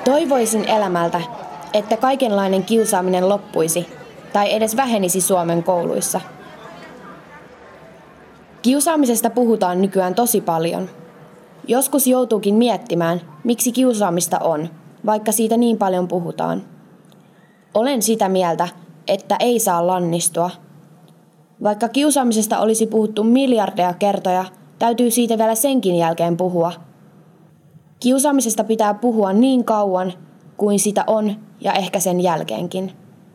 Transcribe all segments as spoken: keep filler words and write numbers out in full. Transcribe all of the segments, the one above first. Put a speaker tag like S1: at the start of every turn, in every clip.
S1: Toivoisin elämältä, että kaikenlainen kiusaaminen loppuisi tai edes vähenisi Suomen kouluissa. Kiusaamisesta puhutaan nykyään tosi paljon. Joskus joutuukin miettimään, miksi kiusaamista on, vaikka siitä niin paljon puhutaan. Olen sitä mieltä, että ei saa lannistua. Vaikka kiusaamisesta olisi puhuttu miljardeja kertoja, täytyy siitä vielä senkin jälkeen puhua. Kiusaamisesta pitää puhua niin kauan kuin sitä on ja ehkä sen jälkeenkin.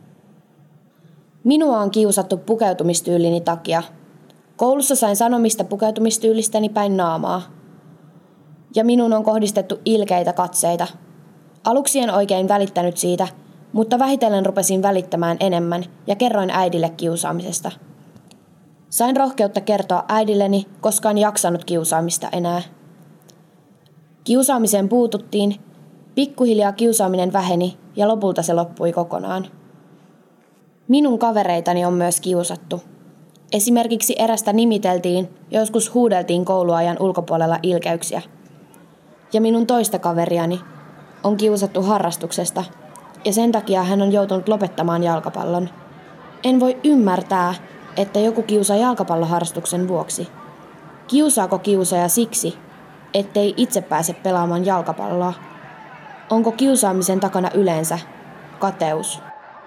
S1: Minua on kiusattu pukeutumistyylini takia. Koulussa sain sanomista pukeutumistyylistäni päin naamaa. Ja minun on kohdistettu ilkeitä katseita. Aluksi en oikein välittänyt siitä, mutta vähitellen rupesin välittämään enemmän ja kerroin äidille kiusaamisesta. Sain rohkeutta kertoa äidilleni, koska en jaksanut kiusaamista enää. Kiusaamiseen puututtiin, pikkuhiljaa kiusaaminen väheni ja lopulta se loppui kokonaan. Minun kavereitani on myös kiusattu. Esimerkiksi erästä nimiteltiin ja joskus huudeltiin kouluajan ulkopuolella ilkeyksiä. Ja minun toista kaveriani on kiusattu harrastuksesta ja sen takia hän on joutunut lopettamaan jalkapallon. En voi ymmärtää, että joku kiusaa jalkapalloharrastuksen vuoksi. Kiusaako kiusaaja siksi, ettei itse pääse pelaamaan jalkapalloa? Onko kiusaamisen takana yleensä kateus?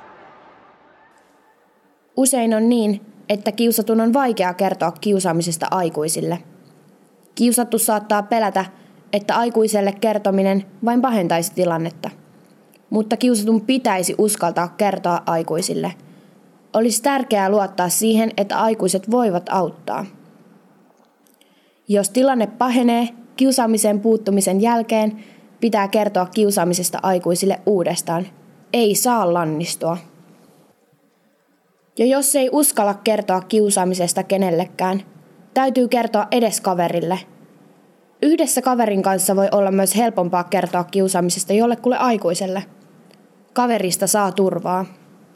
S1: Usein on niin, että kiusatun on vaikea kertoa kiusaamisesta aikuisille. Kiusattu saattaa pelätä, että aikuiselle kertominen vain pahentaisi tilannetta. Mutta kiusatun pitäisi uskaltaa kertoa aikuisille. Olisi tärkeää luottaa siihen, että aikuiset voivat auttaa. Jos tilanne pahenee, kiusaamiseen puuttumisen jälkeen pitää kertoa kiusaamisesta aikuisille uudestaan. Ei saa lannistua. Ja jos ei uskalla kertoa kiusaamisesta kenellekään, täytyy kertoa edes kaverille. Yhdessä kaverin kanssa voi olla myös helpompaa kertoa kiusaamisesta jollekulle aikuiselle. Kaverista saa turvaa.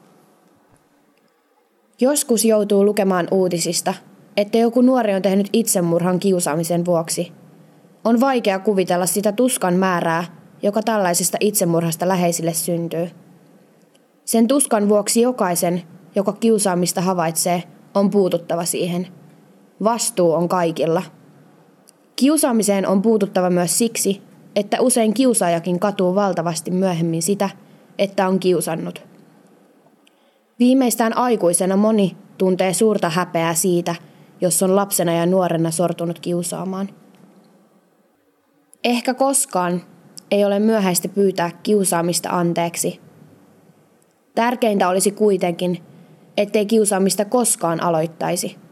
S1: Joskus joutuu lukemaan uutisista, että joku nuori on tehnyt itsemurhan kiusaamisen vuoksi. On vaikea kuvitella sitä tuskan määrää, joka tällaisesta itsemurhasta läheisille syntyy. Sen tuskan vuoksi jokaisen, joka kiusaamista havaitsee, on puututtava siihen. Vastuu on kaikilla. Kiusaamiseen on puututtava myös siksi, että usein kiusaajakin katuu valtavasti myöhemmin sitä, että on kiusannut. Viimeistään aikuisena moni tuntee suurta häpeää siitä, jos on lapsena ja nuorena sortunut kiusaamaan. Ehkä koskaan ei ole myöhäistä pyytää kiusaamista anteeksi. Tärkeintä olisi kuitenkin, ettei kiusaamista koskaan aloittaisi.